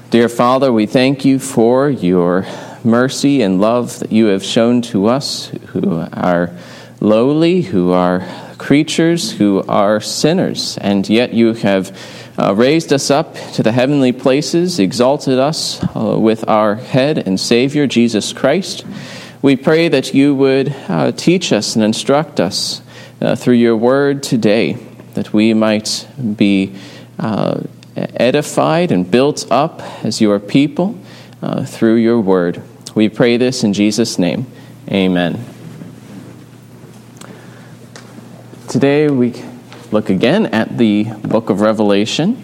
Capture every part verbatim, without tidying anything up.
Dear Father, we thank you for your mercy and love that you have shown to us who are lowly, who are creatures, who are sinners, and yet you have uh, raised us up to the heavenly places, exalted us uh, with our head and Savior, Jesus Christ. We pray that you would uh, teach us and instruct us uh, through your word today, that we might be uh, edified and built up as your people uh, through your word. We pray this in Jesus' name. Amen. Today we look again at the book of Revelation.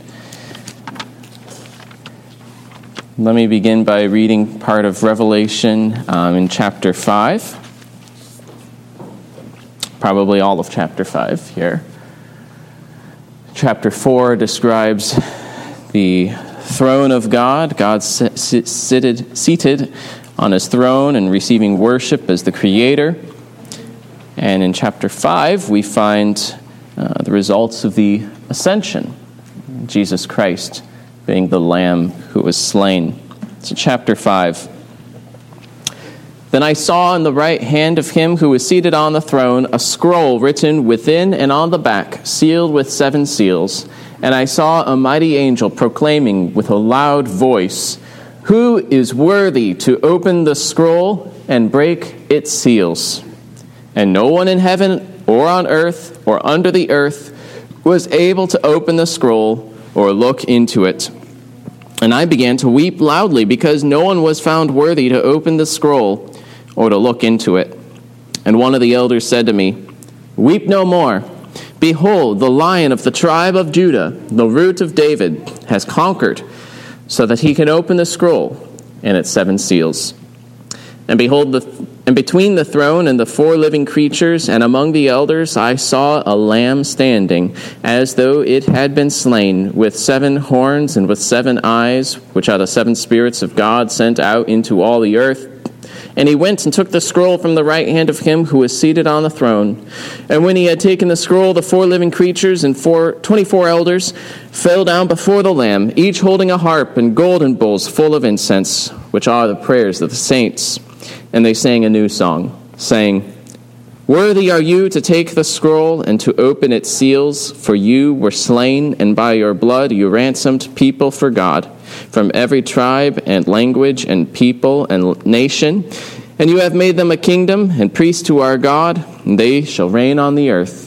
Let me begin by reading part of Revelation um, in chapter five. Probably all of chapter five here. Chapter four describes the throne of God, God seated, seated on his throne and receiving worship as the creator. And in chapter five, we find uh, the results of the ascension, Jesus Christ being the Lamb who was slain. So chapter five. Then I saw in the right hand of him who was seated on the throne a scroll written within and on the back, sealed with seven seals. And I saw a mighty angel proclaiming with a loud voice, "Who is worthy to open the scroll and break its seals?" And no one in heaven or on earth or under the earth was able to open the scroll or look into it. And I began to weep loudly because no one was found worthy to open the scroll or to look into it. And one of the elders said to me, "Weep no more. Behold, the Lion of the tribe of Judah, the Root of David, has conquered, so that he can open the scroll and its seven seals." And behold, the, and between the throne and the four living creatures and among the elders I saw a lamb standing, as though it had been slain, with seven horns and with seven eyes, which are the seven spirits of God sent out into all the earth. And he went and took the scroll from the right hand of him who was seated on the throne. And when he had taken the scroll, the four living creatures and four, twenty-four elders fell down before the Lamb, each holding a harp and golden bowls full of incense, which are the prayers of the saints. And they sang a new song, saying, "Worthy are you to take the scroll and to open its seals, for you were slain, and by your blood you ransomed people for God, from every tribe and language and people and nation. And you have made them a kingdom and priests to our God, and they shall reign on the earth."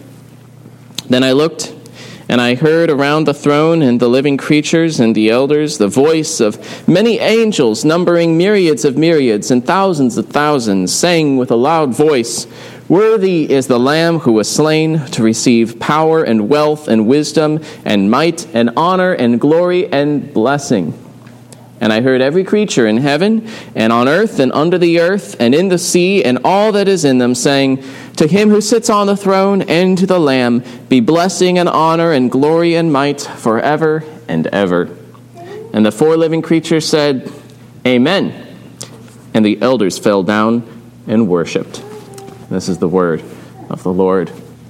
Then I looked, and I heard around the throne and the living creatures and the elders the voice of many angels, numbering myriads of myriads and thousands of thousands, saying with a loud voice, "Worthy is the Lamb who was slain to receive power and wealth and wisdom and might and honor and glory and blessing." And I heard every creature in heaven and on earth and under the earth and in the sea and all that is in them saying, "To him who sits on the throne and to the Lamb be blessing and honor and glory and might forever and ever." And the four living creatures said, "Amen." And the elders fell down and worshipped. This is the word of the Lord.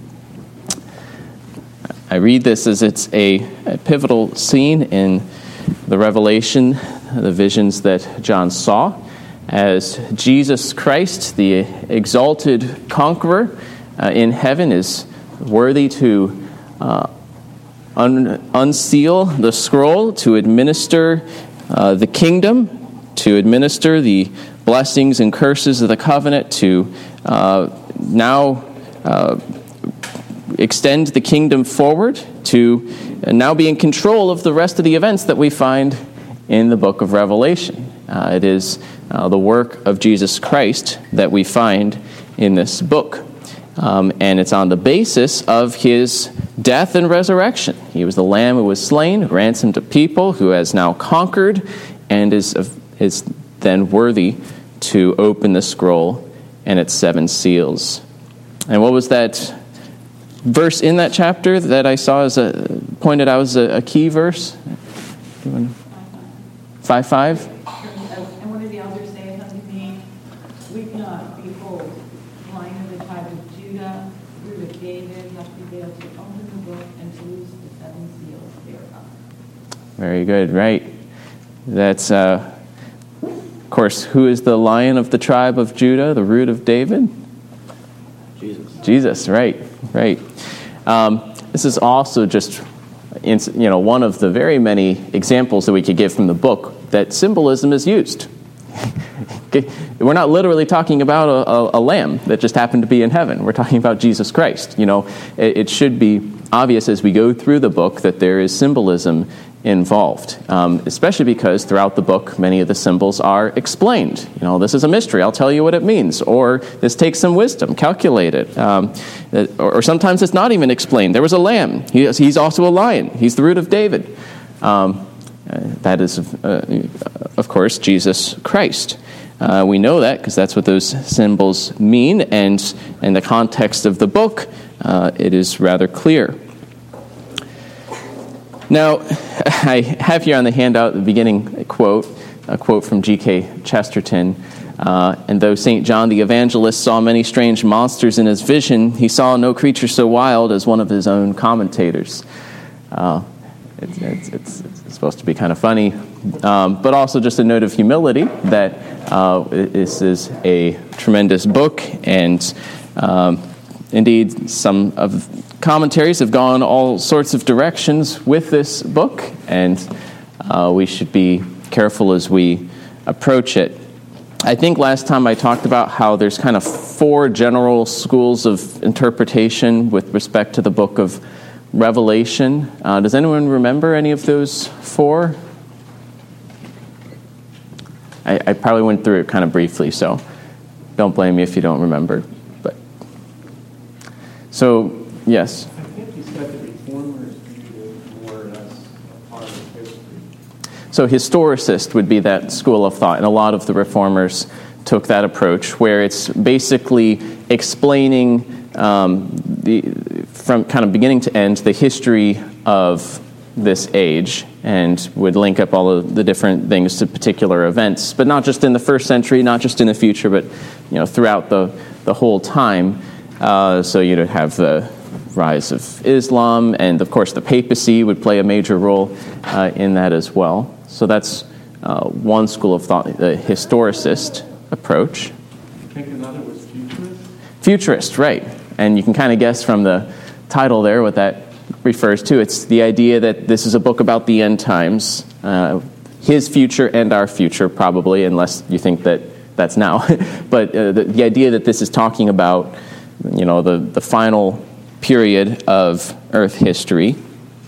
I read this as it's a, a pivotal scene in the Revelation, the visions that John saw, as Jesus Christ, the exalted conqueror uh, in heaven, is worthy to uh, un- unseal the scroll, to administer uh, the kingdom, to administer the blessings and curses of the covenant, to uh, now uh, extend the kingdom forward, to now be in control of the rest of the events that we find in the book of Revelation. Uh, it is uh, the work of Jesus Christ that we find in this book. Um, and it's on the basis of his death and resurrection. He was the Lamb who was slain, ransomed a people, who has now conquered, and is, is then worthy to open the scroll and its seven seals. And what was that verse in that chapter that I saw as a pointed out as a, a key verse? Five five. And one of the elders saith unto me, "Weep not, behold, Lion of the tribe of Judah, Root of David, hath prevailed to open the book and to loose the seven seals thereof." Very good, right. That's, uh, of course, who is the Lion of the tribe of Judah, the Root of David? Jesus. Jesus, right, right. Um, this is also just, you know, one of the very many examples that we could give from the book that symbolism is used. We're not literally talking about a, a, a lamb that just happened to be in heaven. We're talking about Jesus Christ. You know, it, it should be obvious as we go through the book that there is symbolism involved, um, especially because throughout the book, many of the symbols are explained. You know, this is a mystery. I'll tell you what it means. Or this takes some wisdom. Calculate it. Um, or, or sometimes it's not even explained. There was a lamb. He, he's also a lion. He's the Root of David. Um, uh, that is, uh, of course, Jesus Christ. Uh, we know that because that's what those symbols mean, and in the context of the book, uh, it is rather clear. Now, I have here on the handout the beginning a quote, a quote from G K Chesterton. Uh, and though Saint John the Evangelist saw many strange monsters in his vision, he saw no creature so wild as one of his own commentators. Uh, it's, it's, it's, it's supposed to be kind of funny, um, but also just a note of humility that uh, this is a tremendous book, and um, indeed some of commentaries have gone all sorts of directions with this book, and uh, we should be careful as we approach it. I think last time I talked about how there's kind of four general schools of interpretation with respect to the book of Revelation. Uh, does anyone remember any of those four? I, I probably went through it kind of briefly, so don't blame me if you don't remember. But so, yes. I think you said the Reformers viewed it more as a part of history. So historicist would be that school of thought, and a lot of the Reformers took that approach, where it's basically explaining um, the from kind of beginning to end the history of this age, and would link up all of the different things to particular events, but not just in the first century, not just in the future, but you know throughout the the whole time. Uh, so you'd have the rise of Islam, and of course the papacy would play a major role uh, in that as well. So that's uh, one school of thought, the historicist approach. I think another was futurist. Futurist, right. And you can kind of guess from the title there what that refers to. It's the idea that this is a book about the end times, uh, his future and our future, probably, unless you think that that's now. But uh, the, the idea that this is talking about, you know, the, the final period of Earth history.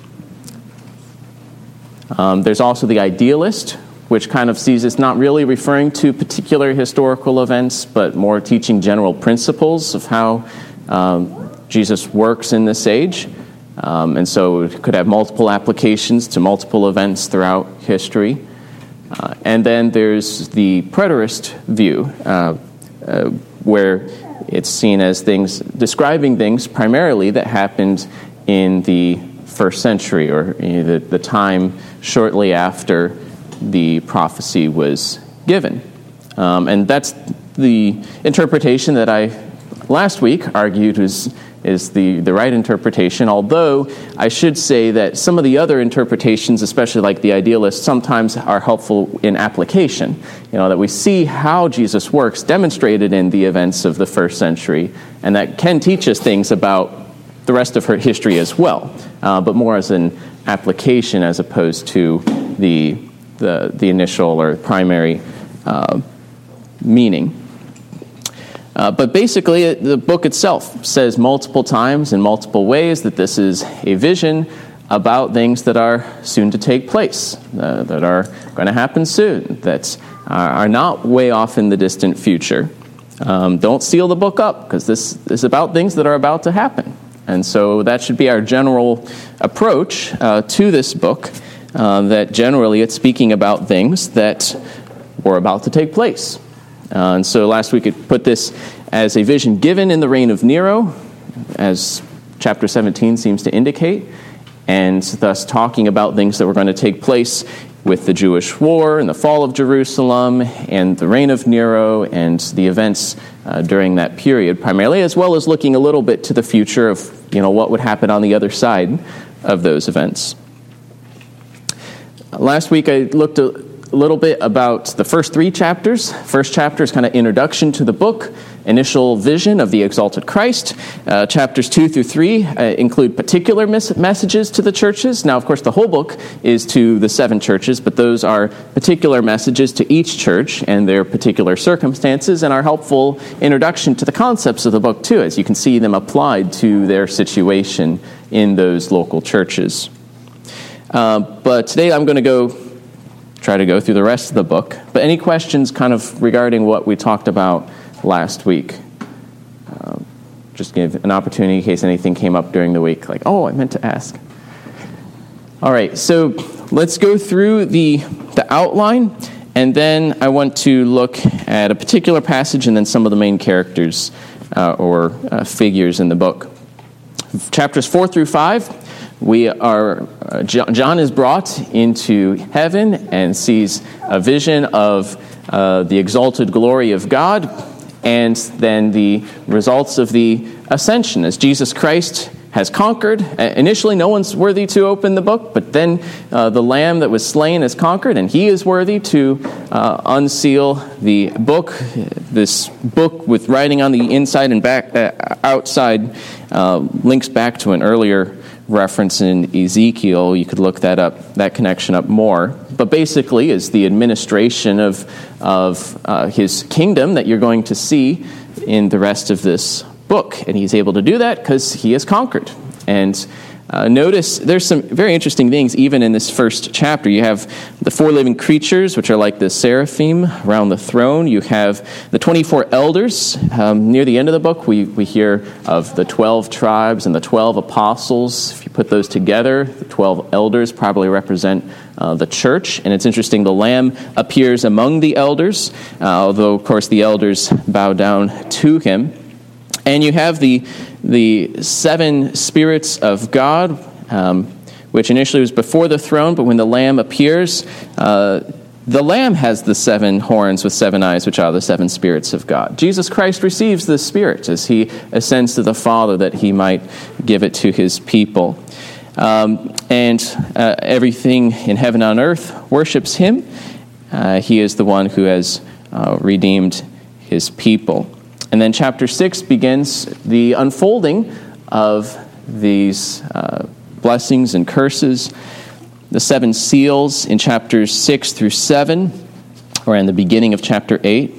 Um, there's also the idealist, which kind of sees it's not really referring to particular historical events, but more teaching general principles of how um, Jesus works in this age. Um, and so it could have multiple applications to multiple events throughout history. Uh, and then there's the preterist view, uh, uh, where it's seen as things, describing things primarily that happened in the first century, or you know, the, the time shortly after the prophecy was given. Um, and that's the interpretation that I last week argued was is the, the right interpretation, although I should say that some of the other interpretations, especially like the idealists, sometimes are helpful in application. You know, that we see how Jesus works demonstrated in the events of the first century, and that can teach us things about the rest of her history as well, uh, but more as an application as opposed to the the, the initial or primary uh, meaning. Uh, but basically, it, the book itself says multiple times in multiple ways that this is a vision about things that are soon to take place, uh, that are going to happen soon, that are, are not way off in the distant future. Um, don't seal the book up, because this is about things that are about to happen. And so that should be our general approach uh, to this book, uh, that generally it's speaking about things that were about to take place. Uh, and so last week it put this as a vision given in the reign of Nero, as chapter seventeen seems to indicate, and thus talking about things that were going to take place with the Jewish war and the fall of Jerusalem and the reign of Nero and the events uh, during that period primarily, as well as looking a little bit to the future of, you know, what would happen on the other side of those events. Last week I looked a, a little bit about the first three chapters. First chapter is kind of introduction to the book, initial vision of the exalted Christ. Uh, chapters two through three uh, include particular mes- messages to the churches. Now, of course, the whole book is to the seven churches, but those are particular messages to each church and their particular circumstances, and are helpful introduction to the concepts of the book, too, as you can see them applied to their situation in those local churches. Uh, but today I'm going to go try to go through the rest of the book. But any questions kind of regarding what we talked about last week? Uh, just give an opportunity in case anything came up during the week, like, oh, I meant to ask. All right, so let's go through the the outline, and then I want to look at a particular passage and then some of the main characters uh, or uh, figures in the book. Chapters four through five. We are, uh, John is brought into heaven and sees a vision of uh, the exalted glory of God, and then the results of the ascension as Jesus Christ has conquered. Initially, no one's worthy to open the book, but then uh, the Lamb that was slain has conquered, and he is worthy to uh, unseal the book. This book with writing on the inside and back, uh, outside, uh, links back to an earlier reference in Ezekiel. You could look that up, that connection up more. But basically is the administration of, of uh, his kingdom that you're going to see in the rest of this book. And he's able to do that because he has conquered. And uh, notice there's some very interesting things even in this first chapter. You have the four living creatures, which are like the seraphim around the throne. You have the twenty-four elders. Um, near the end of the book, we, we hear of the twelve tribes and the twelve apostles. If you put those together, the twelve elders probably represent uh, the church. And it's interesting, the Lamb appears among the elders, uh, although, of course, the elders bow down to him. And you have the the seven spirits of God, um, which initially was before the throne, but when the Lamb appears, uh, the Lamb has the seven horns with seven eyes, which are the seven spirits of God. Jesus Christ receives the Spirit as he ascends to the Father that he might give it to his people. Um, and uh, everything in heaven and on earth worships him. Uh, he is the one who has uh, redeemed his people. And then chapter six begins the unfolding of these uh, blessings and curses. The seven seals in chapters six through seven, or in the beginning of chapter eight.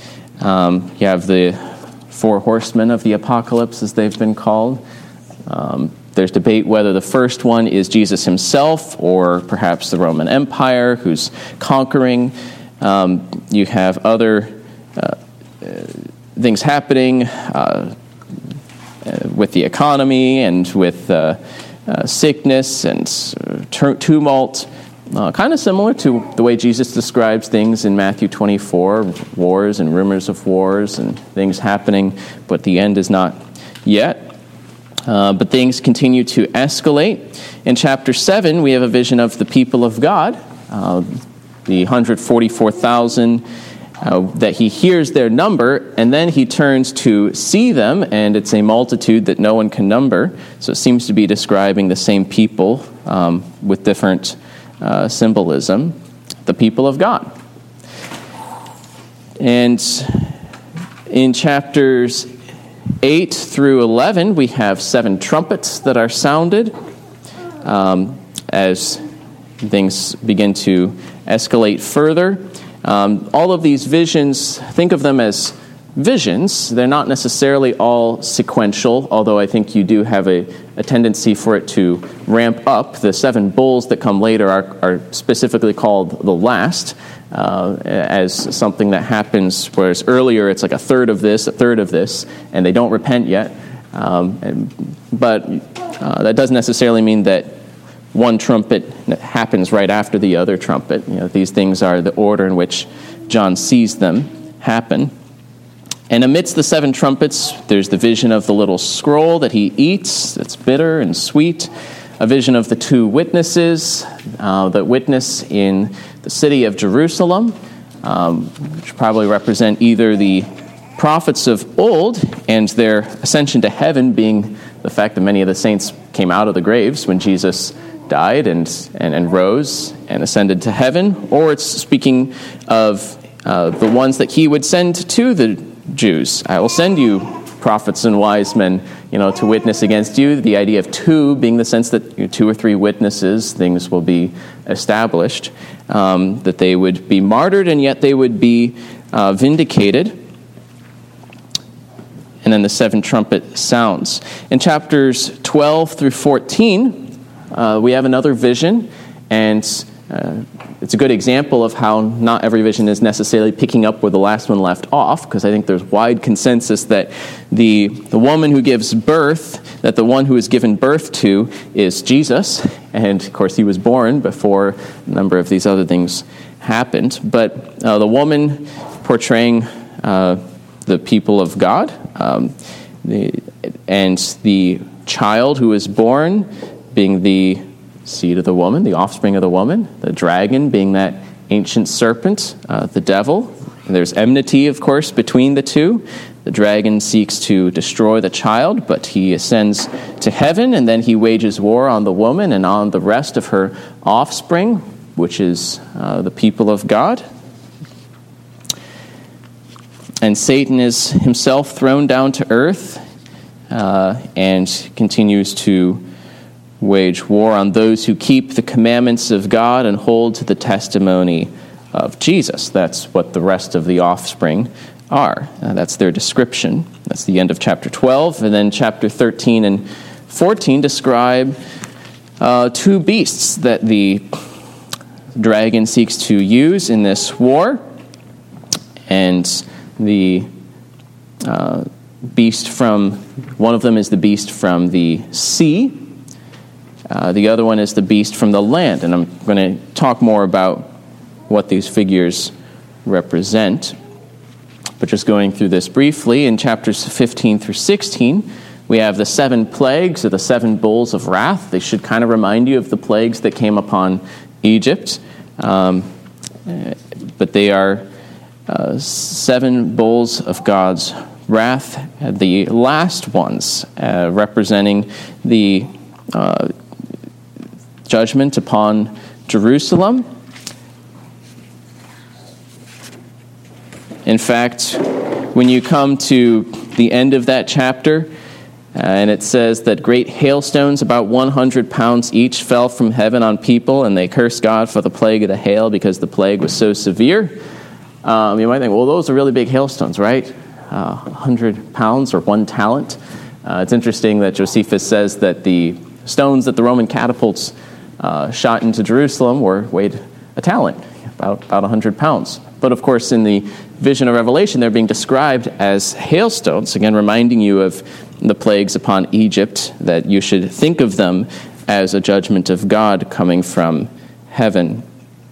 Um, you have the four horsemen of the apocalypse, as they've been called. Um, there's debate whether the first one is Jesus himself or perhaps the Roman Empire who's conquering. Um, you have other uh, things happening uh, with the economy and with uh, uh, sickness and uh, tumult, uh, kind of similar to the way Jesus describes things in Matthew twenty-four, wars and rumors of wars and things happening, but the end is not yet. Uh, but things continue to escalate. In chapter seven, we have a vision of the people of God, uh, the one hundred forty-four thousand. Uh, that he hears their number, and then he turns to see them, and it's a multitude that no one can number. So it seems to be describing the same people um, with different uh, symbolism, the people of God. And in chapters eight through eleven, we have seven trumpets that are sounded um, as things begin to escalate further. Um, all of these visions, think of them as visions. They're not necessarily all sequential, although I think you do have a, a tendency for it to ramp up. The seven bowls that come later are, are specifically called the last, uh, as something that happens, whereas earlier it's like a third of this, a third of this, and they don't repent yet. Um, and, but uh, that doesn't necessarily mean that one trumpet happens right after the other trumpet. You know, these things are the order in which John sees them happen. And amidst the seven trumpets, there's the vision of the little scroll that he eats, that's bitter and sweet. A vision of the two witnesses uh, that witness in the city of Jerusalem, um, which probably represent either the prophets of old and their ascension to heaven being the fact that many of the saints came out of the graves when Jesus died and, and, and rose and ascended to heaven, or it's speaking of uh, the ones that he would send to the Jews. I will send you prophets and wise men, you know, to witness against you. The idea of two being the sense that you know, two or three witnesses, things will be established, um, that they would be martyred and yet they would be uh, vindicated. And then the seven trumpet sounds. In chapters twelve through fourteen, uh, we have another vision, and uh, it's a good example of how not every vision is necessarily picking up where the last one left off, because I think there's wide consensus that the, the woman who gives birth, that the one who is given birth to is Jesus, and of course he was born before a number of these other things happened. But uh, the woman portraying uh, the people of God, um, the, and the child who is born being the seed of the woman, the offspring of the woman, the dragon being that ancient serpent, uh, the devil. And there's enmity, of course, between the two. The dragon seeks to destroy the child, but he ascends to heaven, and then he wages war on the woman and on the rest of her offspring, which is uh, the people of God. And Satan is himself thrown down to earth uh, and continues to wage war on those who keep the commandments of God and hold to the testimony of Jesus. That's what the rest of the offspring are. Uh, that's their description. That's the end of chapter twelve. And then chapter thirteen and fourteen describe uh, two beasts that the dragon seeks to use in this war. And the uh, beast from, one of them is the beast from the sea. Uh, the other one is the beast from the land, and I'm going to talk more about what these figures represent. But just going through this briefly, in chapters fifteen through sixteen, we have the seven plagues, or the seven bowls of wrath. They should kind of remind you of the plagues that came upon Egypt. Um, but they are uh, seven bowls of God's wrath, the last ones uh, representing the uh, judgment upon Jerusalem. In fact, when you come to the end of that chapter, uh, and it says that great hailstones, about one hundred pounds each, fell from heaven on people, and they cursed God for the plague of the hail because the plague was so severe. Um, you might think, well, those are really big hailstones, right? Uh, one hundred pounds or one talent. Uh, it's interesting that Josephus says that the stones that the Roman catapults Uh, shot into Jerusalem were weighed a talent, about, about one hundred pounds. But of course, in the vision of Revelation, they're being described as hailstones, again reminding you of the plagues upon Egypt, that you should think of them as a judgment of God coming from heaven.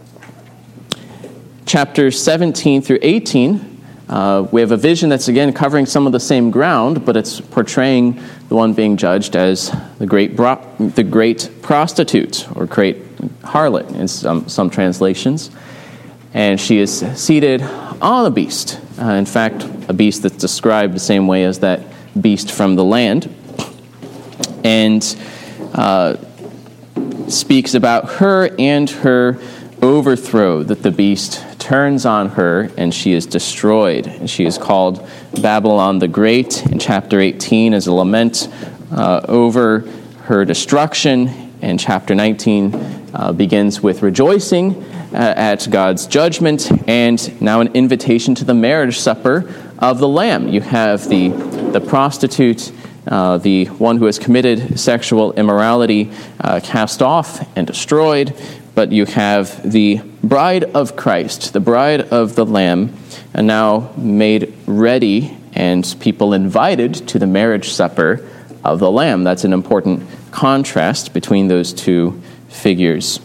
Chapters seventeen through eighteen, uh, we have a vision that's again covering some of the same ground, but it's portraying the one being judged as the great bro- the great prostitute, or great harlot in some, some translations. And she is seated on a beast. Uh, in fact, a beast that's described the same way as that beast from the land. And uh, speaks about her and her overthrow, that the beast turns on her and she is destroyed. And she is called Babylon the Great in chapter eighteen as a lament uh, over her destruction. And chapter nineteen uh, begins with rejoicing uh, at God's judgment, and now an invitation to the marriage supper of the Lamb. You have the, the prostitute, uh, the one who has committed sexual immorality, uh, cast off and destroyed. But you have the bride of Christ, the bride of the Lamb, and now made ready and people invited to the marriage supper of the Lamb. That's an important contrast between those two figures.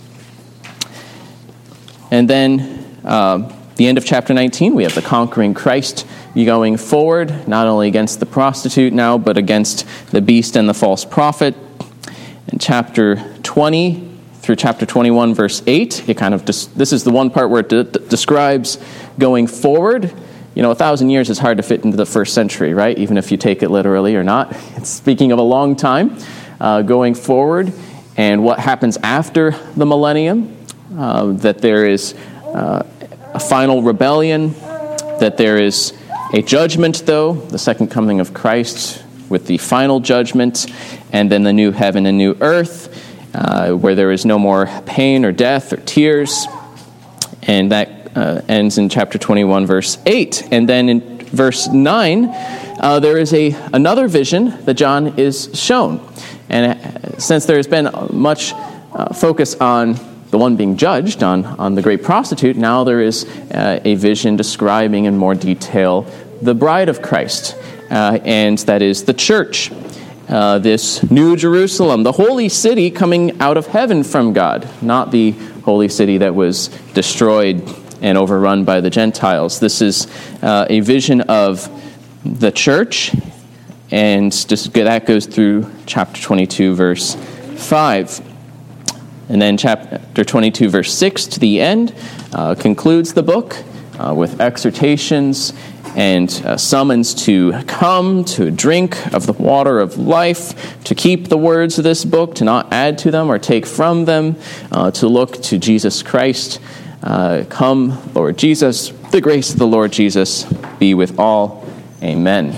And then uh, the end of chapter nineteen, we have the conquering Christ going forward, not only against the prostitute now, but against the beast and the false prophet. In chapter twenty, through chapter twenty-one, verse eight, it kind of des- this is the one part where it de- de- describes going forward. You know, a thousand years is hard to fit into the first century, right? Even if you take it literally or not. It's speaking of a long time uh, going forward. and what happens after the millennium, uh, that there is uh, a final rebellion, that there is a judgment, though, the second coming of Christ with the final judgment, and then the new heaven and new earth, uh, where there is no more pain or death or tears. And that uh, ends in chapter twenty-one, verse eight. And then in verse nine, uh, there is a another vision that John is shown. And since there has been much uh, focus on the one being judged, on, on the great prostitute, now there is uh, a vision describing in more detail the bride of Christ, uh, and that is the church, uh, this new Jerusalem, the holy city coming out of heaven from God, not the holy city that was destroyed and overrun by the Gentiles. This is uh, a vision of the church, and just, that goes through chapter twenty-two, verse five. And then chapter twenty-two, verse six to the end, uh, concludes the book uh, with exhortations and uh, summons to come, to drink of the water of life, to keep the words of this book, to not add to them or take from them, uh, to look to Jesus Christ. Uh, come, Lord Jesus. The grace of the Lord Jesus be with all. Amen.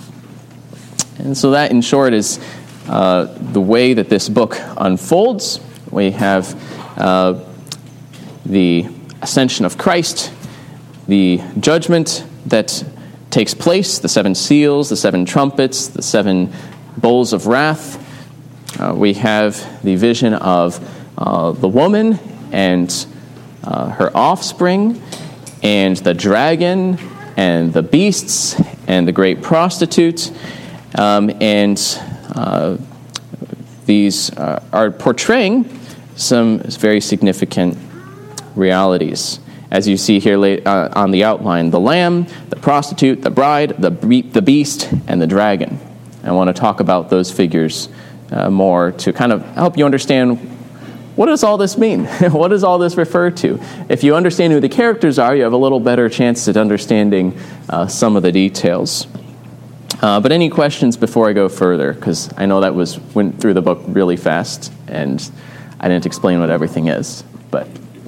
And so that, in short, is uh, the way that this book unfolds. We have uh, the ascension of Christ, the judgment that takes place, the seven seals, the seven trumpets, the seven bowls of wrath. Uh, we have the vision of uh, the woman and uh, her offspring, and the dragon, and the beasts, and the great prostitute, um, and uh, these uh, are portraying some very significant realities. As you see here late, uh, on the outline, the lamb, the prostitute, the bride, the be- the beast, and the dragon. I want to talk about those figures uh, more to kind of help you understand, what does all this mean? What does all this refer to? If you understand who the characters are, you have a little better chance at understanding uh, some of the details. Uh, but any questions before I go further? Because I know that was went through the book really fast, and I didn't explain what everything is. But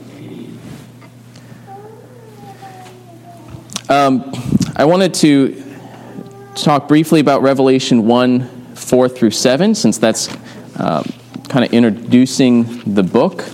um, I wanted to talk briefly about Revelation one, four through seven, since that's um, kind of introducing the book.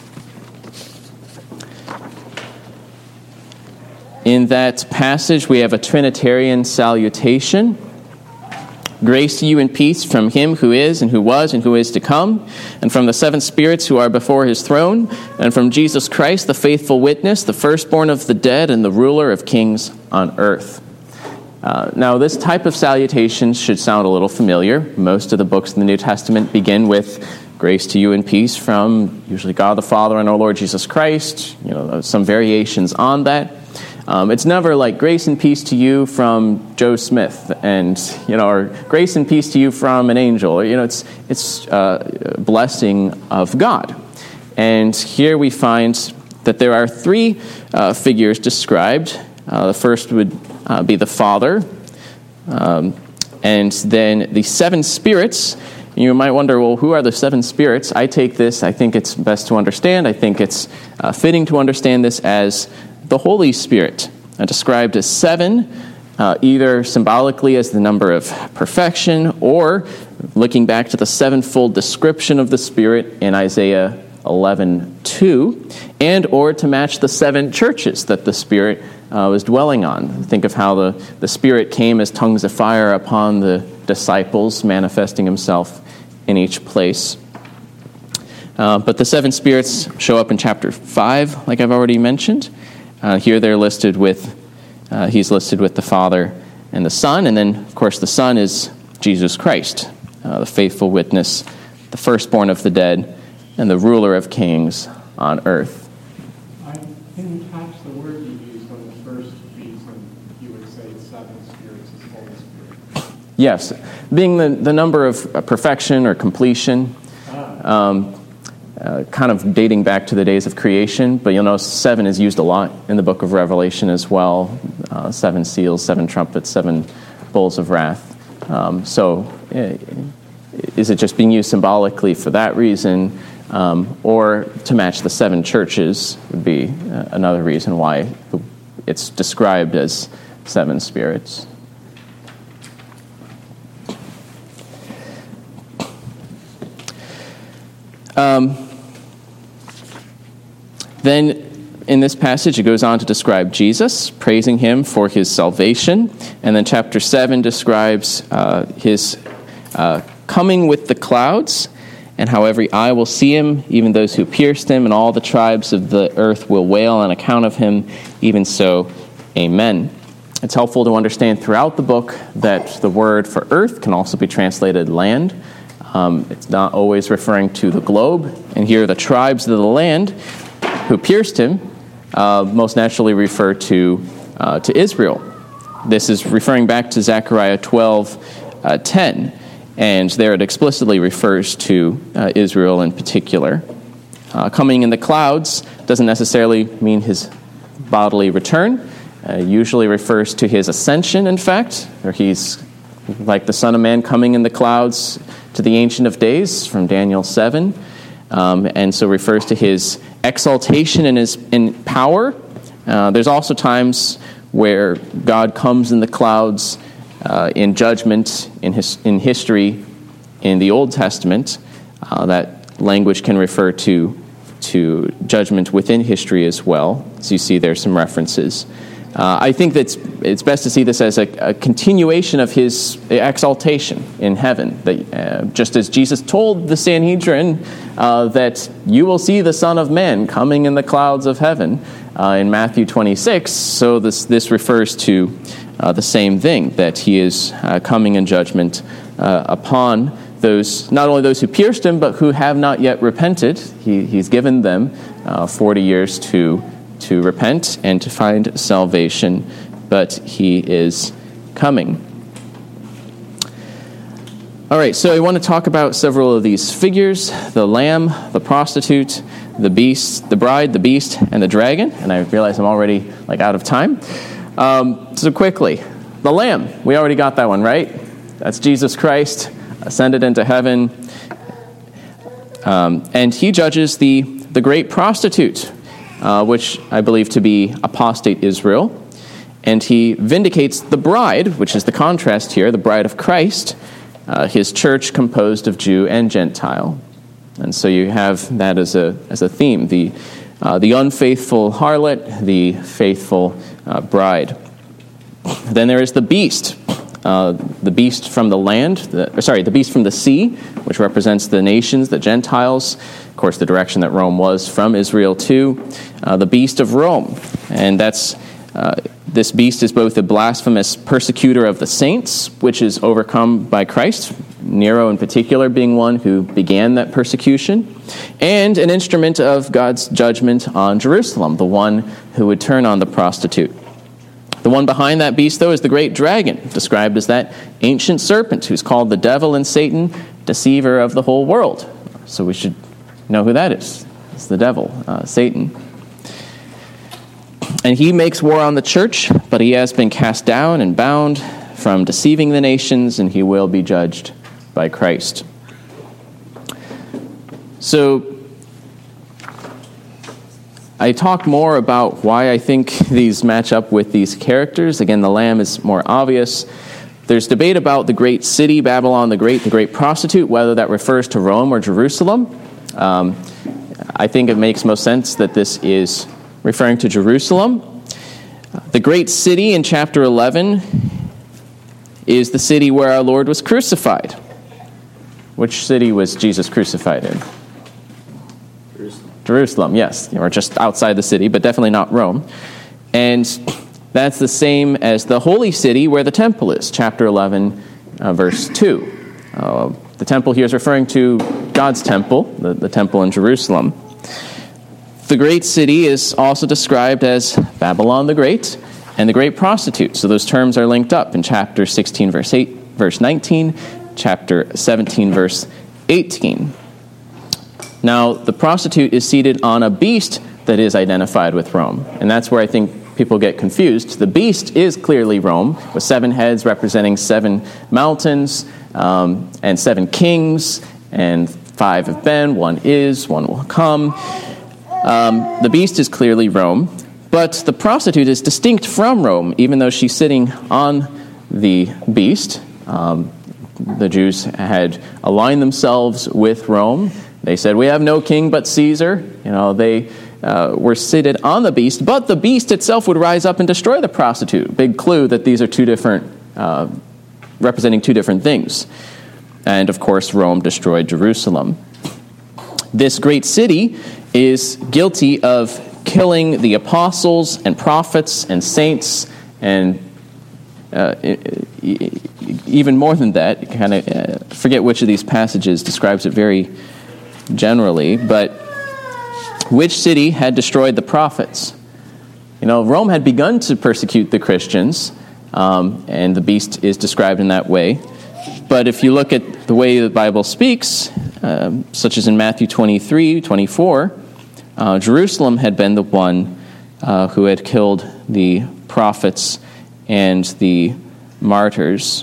In that passage, we have a Trinitarian salutation. Grace to you and peace from him who is, and who was, and who is to come, and from the seven spirits who are before his throne, and from Jesus Christ, the faithful witness, the firstborn of the dead, and the ruler of kings on earth. Uh, now, this type of salutation should sound a little familiar. Most of the books in the New Testament begin with grace to you and peace from usually God the Father and our Lord Jesus Christ, you know, some variations on that. Um, it's never like grace and peace to you from Joe Smith, and you know, or grace and peace to you from an angel. Or, you know, it's it's uh, a blessing of God. And here we find that there are three uh, figures described. Uh, the first would uh, be the Father, um, and then the seven spirits. You might wonder, well, who are the seven spirits? I take this. I think it's best to understand. I think it's uh, fitting to understand this as the Holy Spirit, uh, described as seven, uh, either symbolically as the number of perfection, or looking back to the sevenfold description of the Spirit in Isaiah eleven two, and or to match the seven churches that the Spirit uh, was dwelling on. Think of how the, the Spirit came as tongues of fire upon the disciples, manifesting himself in each place. Uh, but the seven spirits show up in chapter five, like I've already mentioned. Uh, here they're listed with, uh, he's listed with the Father and the Son, and then, of course, the Son is Jesus Christ, uh, the faithful witness, the firstborn of the dead, and the ruler of kings on earth. I didn't catch the word you used on the first piece when you would say seven spirits is Holy Spirit. Yes, being the, the number of perfection or completion, Ah. um, Uh, kind of dating back to the days of creation, but you'll notice seven is used a lot in the book of Revelation as well. Uh, seven seals, seven trumpets, seven bowls of wrath. Um, so it, is it just being used symbolically for that reason, um, or to match the seven churches would be uh, another reason why it's described as seven spirits. Um, then in this passage, it goes on to describe Jesus, praising him for his salvation. And then chapter seven describes uh, his uh, coming with the clouds, and how every eye will see him, even those who pierced him, and all the tribes of the earth will wail on account of him. Even so, amen. It's helpful to understand throughout the book that the word for earth can also be translated land. Um, it's not always referring to the globe. And here the tribes of the land who pierced him uh, most naturally refer to uh, to Israel. This is referring back to Zechariah twelve ten, and there it explicitly refers to uh, Israel in particular. Uh, coming in the clouds doesn't necessarily mean his bodily return. Uh, usually refers to his ascension, in fact, or he's like the Son of Man coming in the clouds to the Ancient of Days from Daniel seven, um, and so refers to his exaltation and his in power. Uh, there's also times where God comes in the clouds uh, in judgment in his in history in the Old Testament. Uh, that language can refer to to judgment within history as well. So you see there's some references. Uh, I think that it's best to see this as a, a continuation of his exaltation in heaven. That uh, just as Jesus told the Sanhedrin uh, that you will see the Son of Man coming in the clouds of heaven uh, in Matthew twenty-six, so this this refers to uh, the same thing, that he is uh, coming in judgment uh, upon those, not only those who pierced him, but who have not yet repented. He, he's given them uh, forty years to to repent and to find salvation, but he is coming. All right, so I want to talk about several of these figures: the lamb, the prostitute, the beast, the bride, the beast, and the dragon. And I realize I'm already like out of time. Um, so quickly, the lamb, we already got that one, right? That's Jesus Christ, ascended into heaven. Um, and he judges the, the great prostitute, Uh, which I believe to be apostate Israel. And he vindicates the bride, which is the contrast here, the bride of Christ, uh, his church composed of Jew and Gentile. And so you have that as a as a theme, the uh, the unfaithful harlot, the faithful uh, bride. Then there is the beast, uh, the beast from the land, the, sorry, the beast from the sea, which represents the nations, the Gentiles. Of course, the direction that Rome was from Israel to, uh, the beast of Rome. And that's uh, this beast is both a blasphemous persecutor of the saints, which is overcome by Christ, Nero in particular being one who began that persecution, and an instrument of God's judgment on Jerusalem, the one who would turn on the prostitute. The one behind that beast, though, is the great dragon, described as that ancient serpent who's called the devil and Satan, deceiver of the whole world. So we should know who that is. It's the devil, uh, Satan. And he makes war on the church, but he has been cast down and bound from deceiving the nations, and he will be judged by Christ. So I talk more about why I think these match up with these characters. Again, the lamb is more obvious. There's debate about the great city, Babylon the Great, the great prostitute, whether that refers to Rome or Jerusalem. Um, I think it makes most sense that this is referring to Jerusalem. The great city in chapter eleven is the city where our Lord was crucified. Which city was Jesus crucified in? Jerusalem. Jerusalem, yes, or just outside the city, but definitely not Rome. And that's the same as the holy city where the temple is, chapter eleven, uh, verse two. Uh, the temple here is referring to God's temple, the, the temple in Jerusalem. The great city is also described as Babylon the Great and the great prostitute. So those terms are linked up in chapter sixteen, verse eight, verse nineteen, chapter seventeen, verse eighteen. Now, the prostitute is seated on a beast that is identified with Rome. And that's where I think people get confused. The beast is clearly Rome, with seven heads representing seven mountains. um, and seven kings, and five have been, one is, one will come. Um, the beast is clearly Rome, but the prostitute is distinct from Rome, even though she's sitting on the beast. Um, the Jews had aligned themselves with Rome. They said, we have no king but Caesar. You know, they uh, were seated on the beast, but the beast itself would rise up and destroy the prostitute. Big clue that these are two different, uh, representing two different things. And of course, Rome destroyed Jerusalem. This great city is guilty of killing the apostles and prophets and saints, and uh, even more than that, kind of uh, forget which of these passages describes it very generally, but which city had destroyed the prophets? You know, Rome had begun to persecute the Christians, um, and the beast is described in that way. But if you look at the way the Bible speaks, um, such as in Matthew twenty-three, twenty-four, uh, Jerusalem had been the one uh, who had killed the prophets and the martyrs.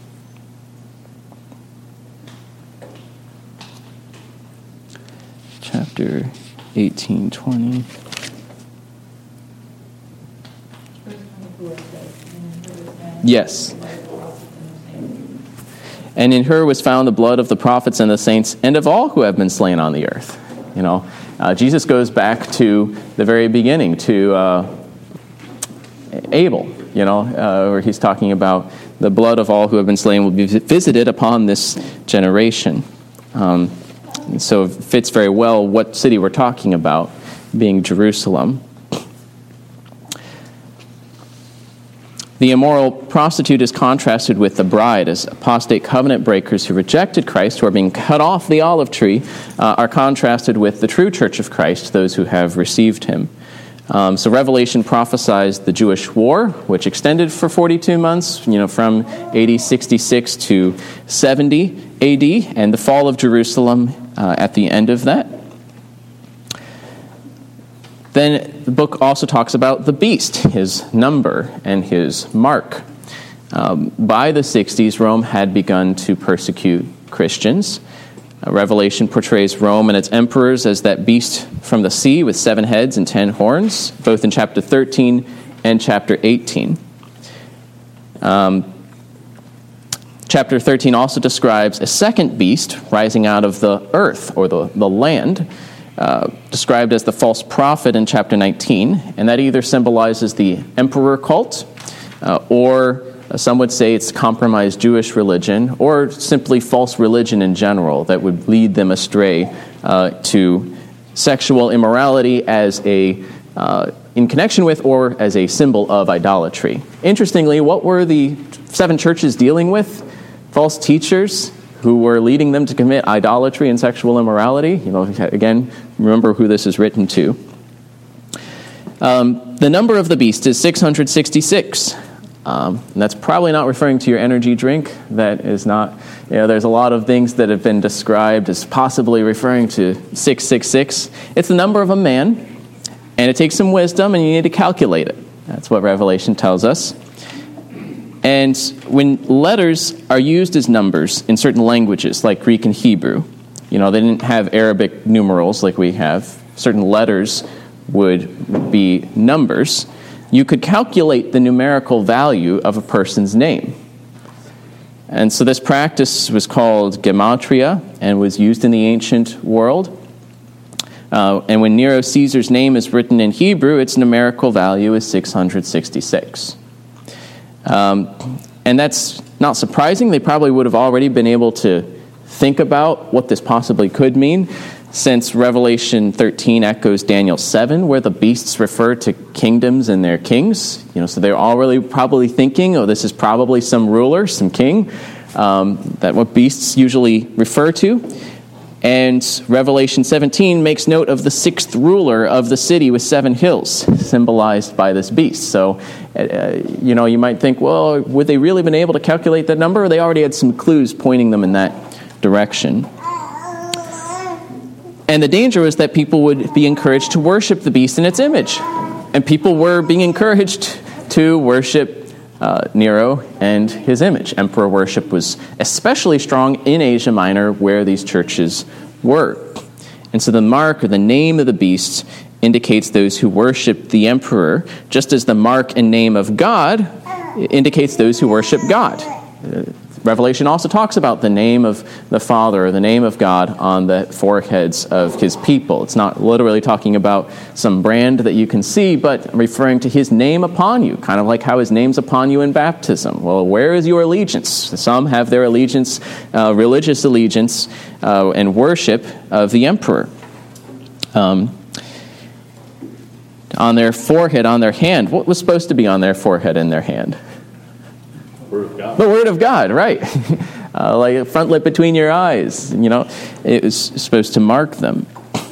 Chapter eighteen, twenty. Verse twenty-four says, "And in her was found Yes. the blood of the prophets and the saints." And in her was found the blood of the prophets and the saints, and of all who have been slain on the earth. You know, uh, Jesus goes back to the very beginning, to uh, Abel, you know, uh, where he's talking about the blood of all who have been slain will be visited upon this generation. Um, so it fits very well what city we're talking about, being Jerusalem. The immoral prostitute is contrasted with the bride as apostate covenant breakers who rejected Christ, who are being cut off the olive tree, uh, are contrasted with the true church of Christ, those who have received him. Um, so Revelation prophesies the Jewish war, which extended for forty-two months, you know, from A D sixty-six to seventy A D, and the fall of Jerusalem uh, at the end of that. Then the book also talks about the beast, his number and his mark. Um, by the sixties, Rome had begun to persecute Christians. Uh, Revelation portrays Rome and its emperors as that beast from the sea with seven heads and ten horns, both in chapter thirteen and chapter eighteen. Um, chapter thirteen also describes a second beast rising out of the earth, or the, the land, Uh, described as the false prophet in chapter nineteen, and that either symbolizes the emperor cult, uh, or uh, some would say it's compromised Jewish religion, or simply false religion in general that would lead them astray uh, to sexual immorality as a uh, in connection with or as a symbol of idolatry. Interestingly, what were the seven churches dealing with? False teachers who were leading them to commit idolatry and sexual immorality. You know, again, remember who this is written to. Um, the number of the beast is six hundred sixty-six. Um, and that's probably not referring to your energy drink. That is not, you know, there's a lot of things that have been described as possibly referring to six six six. It's the number of a man, and it takes some wisdom, and you need to calculate it. That's what Revelation tells us. And when letters are used as numbers in certain languages, like Greek and Hebrew, you know, they didn't have Arabic numerals like we have. Certain letters would be numbers. You could calculate the numerical value of a person's name. And so this practice was called gematria and was used in the ancient world. Uh, and when Nero Caesar's name is written in Hebrew, its numerical value is six hundred sixty-six. Um, and that's not surprising. They probably would have already been able to think about what this possibly could mean, since Revelation thirteen echoes Daniel seven, where the beasts refer to kingdoms and their kings. You know, so they're already probably thinking, oh, this is probably some ruler, some king, um, that what beasts usually refer to. And Revelation seventeen makes note of the sixth ruler of the city with seven hills, symbolized by this beast. So, uh, you know, you might think, well, would they really been able to calculate that number? Or they already had some clues pointing them in that direction. And the danger was that people would be encouraged to worship the beast in its image. And people were being encouraged to worship uh, Nero and his image. Emperor worship was especially strong in Asia Minor, where these churches were. And so the mark, or the name of the beast, indicates those who worship the emperor, just as the mark and name of God indicates those who worship God. Uh, Revelation also talks about the name of the Father, or the name of God, on the foreheads of his people. It's not literally talking about some brand that you can see, but referring to his name upon you, kind of like how his name's upon you in baptism. Well, where is your allegiance? Some have their allegiance, uh, religious allegiance, uh, and worship of the emperor. Um, on their forehead, on their hand, what was supposed to be on their forehead and their hand? Word of God. The Word of God, right. uh, like a front lip between your eyes, you know. It was supposed to mark them.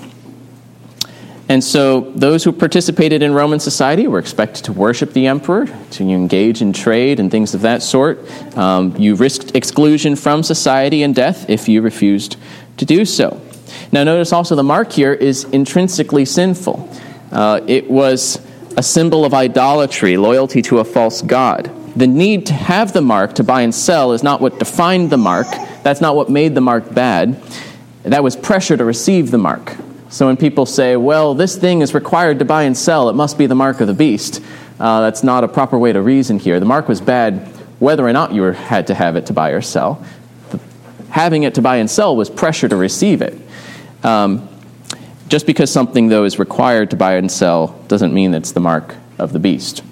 And so those who participated in Roman society were expected to worship the emperor, to engage in trade and things of that sort. Um, you risked exclusion from society and death if you refused to do so. Now notice also the mark here is intrinsically sinful. Uh, it was a symbol of idolatry, loyalty to a false god. The need to have the mark to buy and sell is not what defined the mark. That's not what made the mark bad. That was pressure to receive the mark. So when people say, well, this thing is required to buy and sell, it must be the mark of the beast, uh, that's not a proper way to reason here. The mark was bad whether or not you were, had to have it to buy or sell. The, having it to buy and sell was pressure to receive it. Um, just because something, though, is required to buy and sell doesn't mean it's the mark of the beast.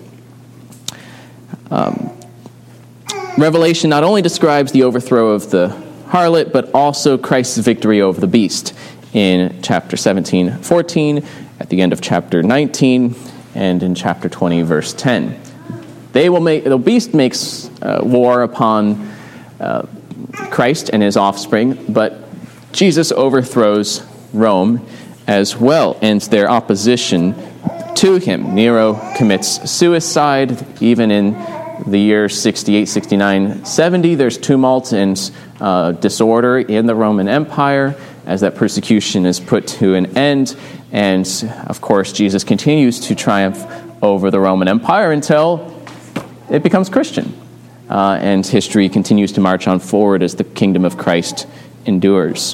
Um, Revelation not only describes the overthrow of the harlot, but also Christ's victory over the beast in chapter seventeen, fourteen, at the end of chapter nineteen, and in chapter twenty, verse ten. They will make the beast makes uh, war upon uh, Christ and his offspring, but Jesus overthrows Rome as well, ends their opposition to him. Nero commits suicide, even in the year sixty-eight, sixty-nine, seventy, there's tumult and uh, disorder in the Roman Empire as that persecution is put to an end. And, of course, Jesus continues to triumph over the Roman Empire until it becomes Christian. Uh, and history continues to march on forward as the kingdom of Christ endures.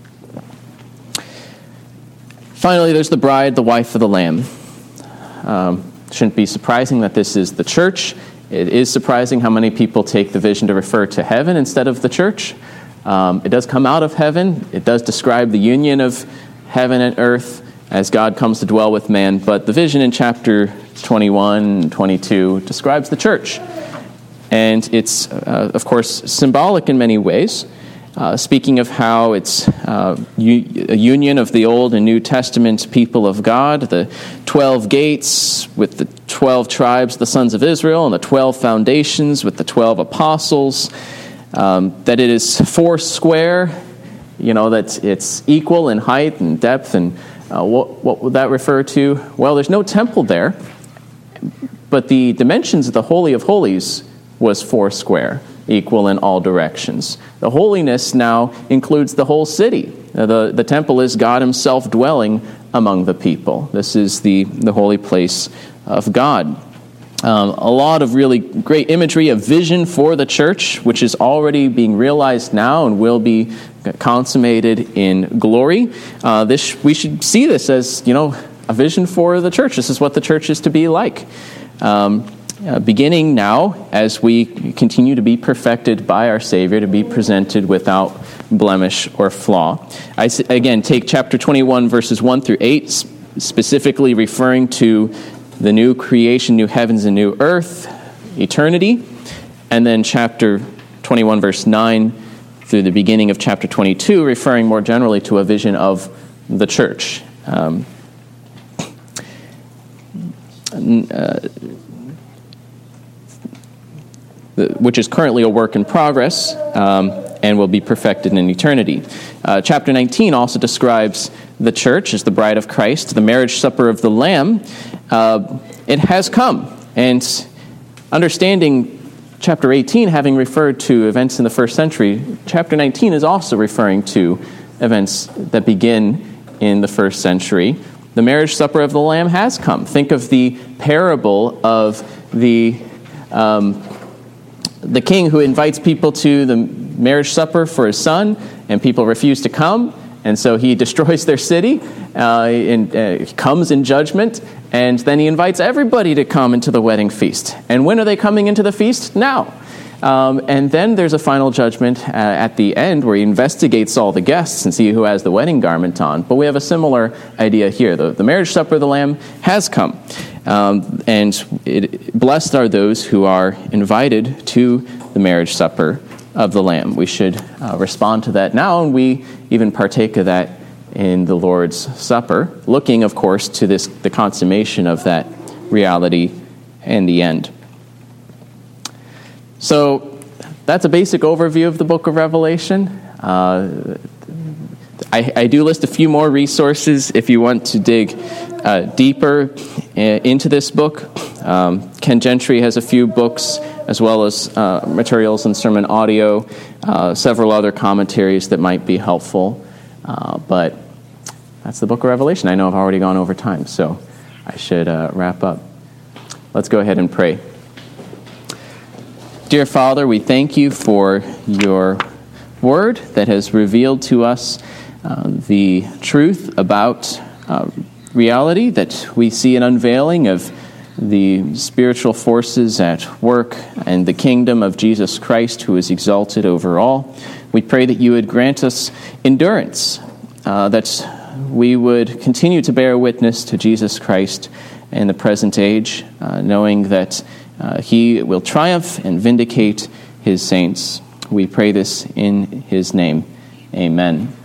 Finally, there's the bride, the wife of the Lamb. Um, shouldn't be surprising that this is the church. It is surprising how many people take the vision to refer to heaven instead of the church. Um, it does come out of heaven. It does describe the union of heaven and earth as God comes to dwell with man. But the vision in chapter twenty-one and twenty-two describes the church. And it's, uh, of course, symbolic in many ways. Uh, speaking of how it's uh, u- a union of the Old and New Testament people of God, the twelve gates with the twelve tribes, the sons of Israel, and the twelve foundations with the twelve apostles, um, that it is four square, you know, that it's equal in height and depth. And uh, what, what would that refer to? Well, there's no temple there, but the dimensions of the Holy of Holies was four square, equal in all directions. The holiness now includes the whole city. The, the temple is God himself dwelling among the people. This is the, the holy place of God. Um, a lot of really great imagery, a vision for the church, which is already being realized now and will be consummated in glory. Uh, this we should see this as, you know, a vision for the church. This is what the church is to be like. Um, Uh, beginning now, as we continue to be perfected by our Savior, to be presented without blemish or flaw. I again take chapter twenty-one, verses one through eight, specifically referring to the new creation, new heavens and new earth, eternity, and then chapter twenty-one, verse nine through the beginning of chapter twenty-two, referring more generally to a vision of the church. Um, uh, which is currently a work in progress um, and will be perfected in eternity. Uh, chapter nineteen also describes the church as the bride of Christ, the marriage supper of the Lamb. Uh, it has come. And understanding chapter eighteen having referred to events in the first century, chapter nineteen is also referring to events that begin in the first century. The marriage supper of the Lamb has come. Think of the parable of the um, the king who invites people to the marriage supper for his son, and people refuse to come, and so he destroys their city, uh, and uh, comes in judgment, and then he invites everybody to come into the wedding feast. And when are they coming into the feast? Now. Um, and then there's a final judgment uh, at the end where he investigates all the guests and see who has the wedding garment on. But we have a similar idea here. The, the marriage supper of the Lamb has come. Um, and it, blessed are those who are invited to the marriage supper of the Lamb. We should uh, respond to that now, and we even partake of that in the Lord's Supper, looking, of course, to this the consummation of that reality in the end. So that's a basic overview of the book of Revelation. Uh, I, I do list a few more resources if you want to dig uh, deeper into this book. Um, Ken Gentry has a few books, as well as uh, materials and sermon audio, uh, several other commentaries that might be helpful. Uh, but that's the book of Revelation. I know I've already gone over time, so I should uh, wrap up. Let's go ahead and pray. Dear Father, we thank you for your word that has revealed to us uh, the truth about uh, reality, that we see an unveiling of the spiritual forces at work and the kingdom of Jesus Christ, who is exalted over all. We pray that you would grant us endurance, uh, that we would continue to bear witness to Jesus Christ in the present age, uh, knowing that Uh, he will triumph and vindicate his saints. We pray this in his name. Amen.